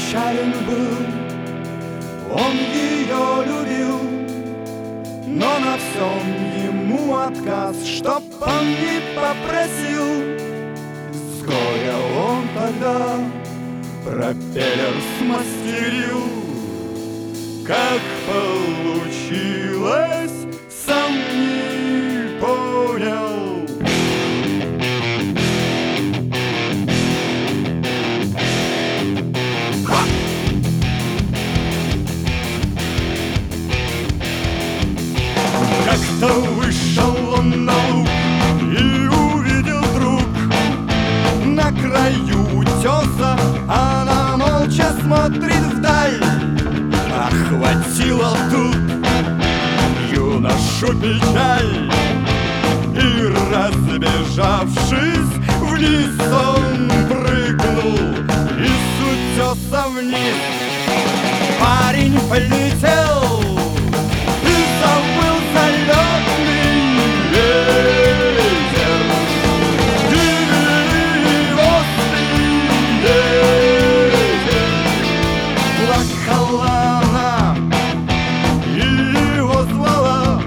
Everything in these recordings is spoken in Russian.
печален был, он ее любил, но на всем ему отказ, чтоб он не попросил. С горя он тогда пропеллер смастерил. Как получилось, сам не понял. Как-то вышел он на луг и увидел вдруг на краю утеса она молча смотрит вдаль. Охватила тут юношу печаль, и, разбежавшись вниз, он прыгнул и с утеса вниз. Парень полетел и забыл залетный ветер, и острый ветер. Плакала она и его звала,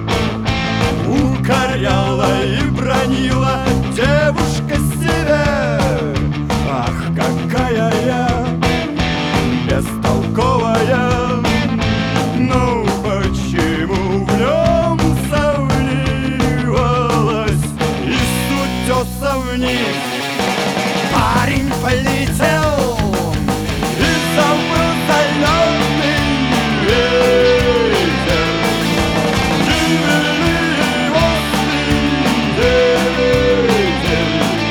укоряла и бранила девушка себя. Ах, какая я бестолковая, ну почему в нем сомневалась и с утеса вниз. Парень полетел и забыл залетный ветер, и острый ветер.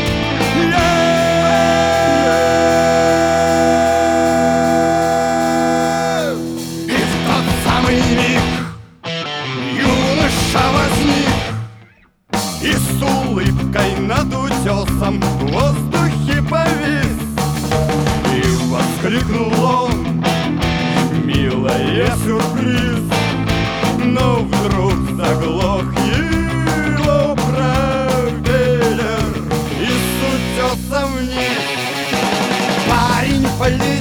И в тот самый миг юноша возник и с улыбкой над утесом в воздухе повис. И воскликнул он: милая, сюрприз! Но вдруг заглох его пропеллер и с утеса вниз. Парень полетел